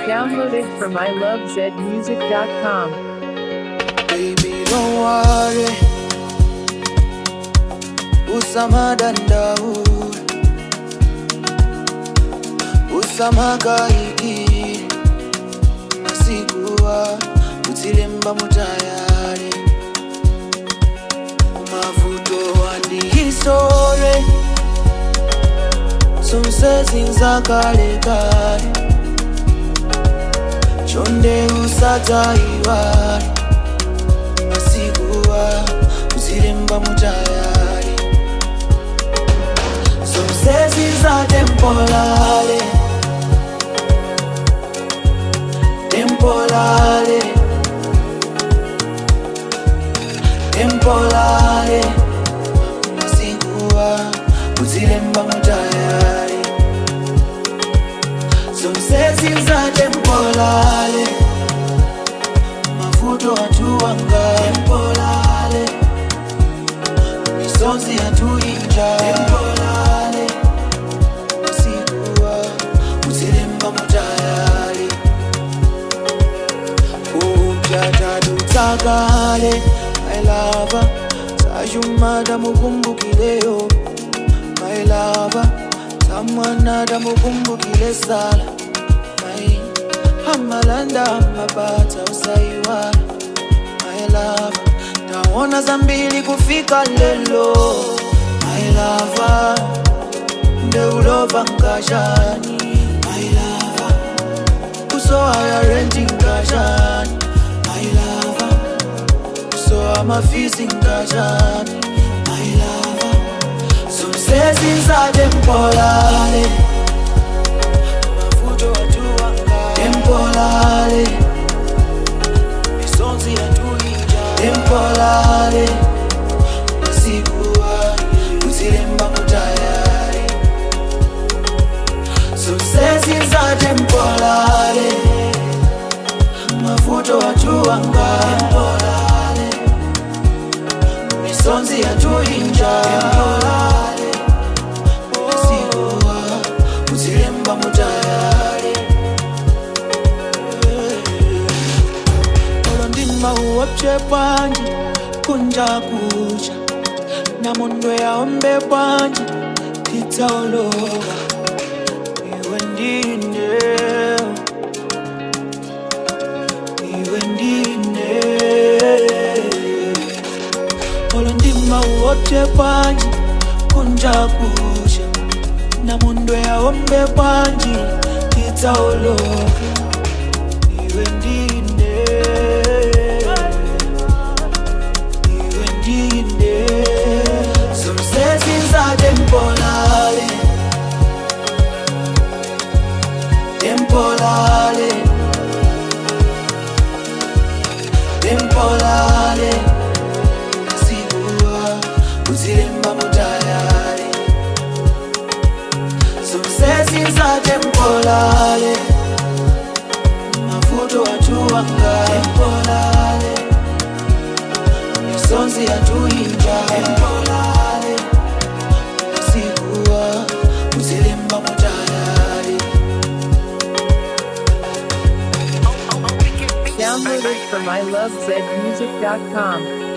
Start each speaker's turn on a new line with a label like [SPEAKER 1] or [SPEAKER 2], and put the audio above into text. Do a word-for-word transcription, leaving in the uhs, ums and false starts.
[SPEAKER 1] Downloaded from I love zed music dot com.
[SPEAKER 2] Baby, don't worry. Usama dandau, usama kaiki, nasikuwa utilemba mutayari. Mavuto andi hisore, sunse zinza kale kale. Chonde usata iwari, nasikuwa utilemba mutayari. Sonses are temporale, temporale, temporale. Nasikuwa utilemba mutayari. Sonses are temporale, mafuto atuanga temporale, misonzi atuinja temporale. Nasikuwa utilemba mutayari. Upyata dutakale my lover, sajumada mukumbukileo my lover, samwanada mukumbukile sala my hamalanda mabata usaiwa my lover. Taona zambili kufika lelo my lover, ndeulova nkashani my lover, kusoa ya renti nkashani my lover, kusoa mafisi nkashani my lover. Sunsezi za temporale, mafuto watuanga temporale, misonzi ya tuinja temporale. Nasikuwa utilemba mutayari. Sunsezi za temporale, mafuto watuanga temporale, misonzi ya tuinja temporale. Nasikuwa utilemba mutayari. Olondima uwapche panji kunja kucha, na mundo ya ombe panji titaologa. Iwe ndine, iwe ndine. Olondima uwapche panji kunja kucha, na mundo ya ombe panji titaologa. Iwe ndine, iwe ndine. Sunsezi za temporale, temporale, temporale. Nasikuwa utilemba mutayari. Sunsezi za temporale, mafuto watuanga temporale, misonzi atuinja temporale. Nasikuwa utilemba mutayari.
[SPEAKER 1] Downloaded from I love zed music dot com.